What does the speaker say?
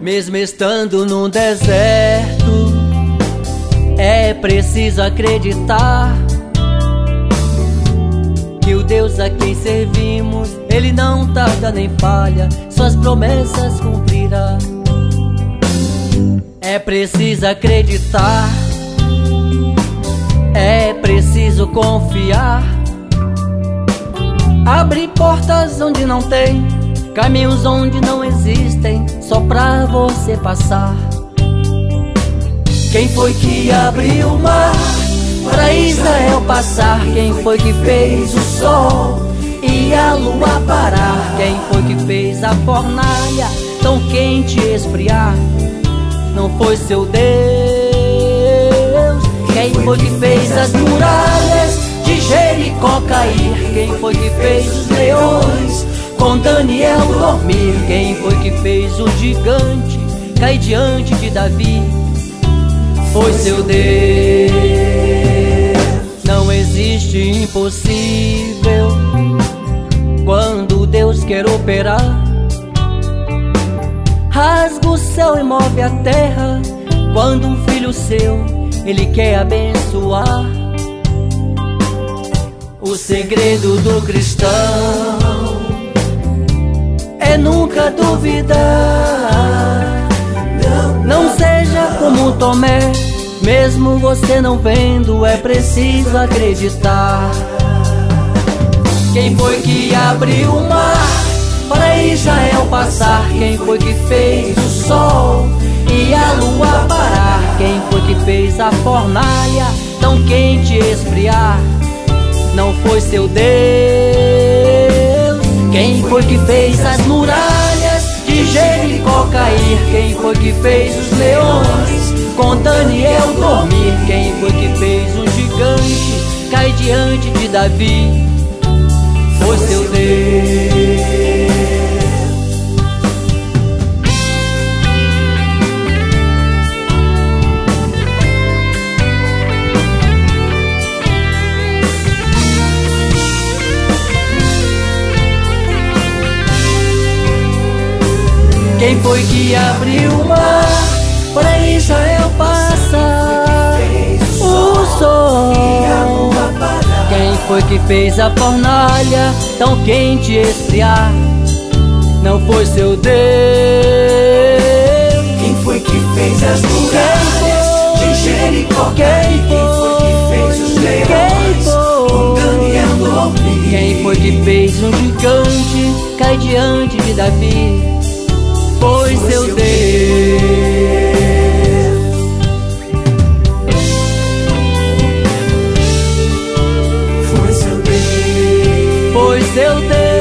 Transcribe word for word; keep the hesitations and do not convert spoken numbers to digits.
Mesmo estando no deserto, é preciso acreditar que o Deus a quem servimos, Ele não tarda nem falha, suas promessas cumprirá. É preciso acreditar, é preciso confiar. Abre portas onde não tem, caminhos onde não existem, só pra você passar. Quem foi que abriu o mar para Israel passar? Quem foi que fez o sol e a lua parar? Quem foi que fez a fornalha tão quente esfriar? Não foi seu Deus? Quem foi que fez as muralhas de Jericó cair? Quem foi que fez os leões com Daniel dormir? Quem foi que fez o gigante cair diante de Davi? Foi seu Deus. Não existe impossível quando Deus quer operar. Rasga o céu e move a terra quando um filho seu Ele quer abençoar. O segredo do cristão é nunca duvidar. Não seja como Tomé, mesmo você não vendo, é preciso acreditar. Quem foi que abriu o mar para Israel passar? Quem foi que fez o sol e a lua parar? Quem foi que fez a fornalha tão quente esfriar? Não foi seu Deus? Quem foi que fez as muralhas de Jericó cair? Quem foi que fez os leões com Daniel dormir? Quem foi que fez um gigante cair diante de Davi? Foi seu Deus. Quem foi que abriu o mar para Israel passar? O sol. Quem foi que fez a fornalha tão quente esfriar? Não foi seu Deus? Quem foi que fez as muralhas de Jericó? Quem foi que fez os leões com Daniel dormir? Quem foi que fez um gigante cair diante de Davi? Foi seu Deus. Foi seu Deus. Foi seu Deus.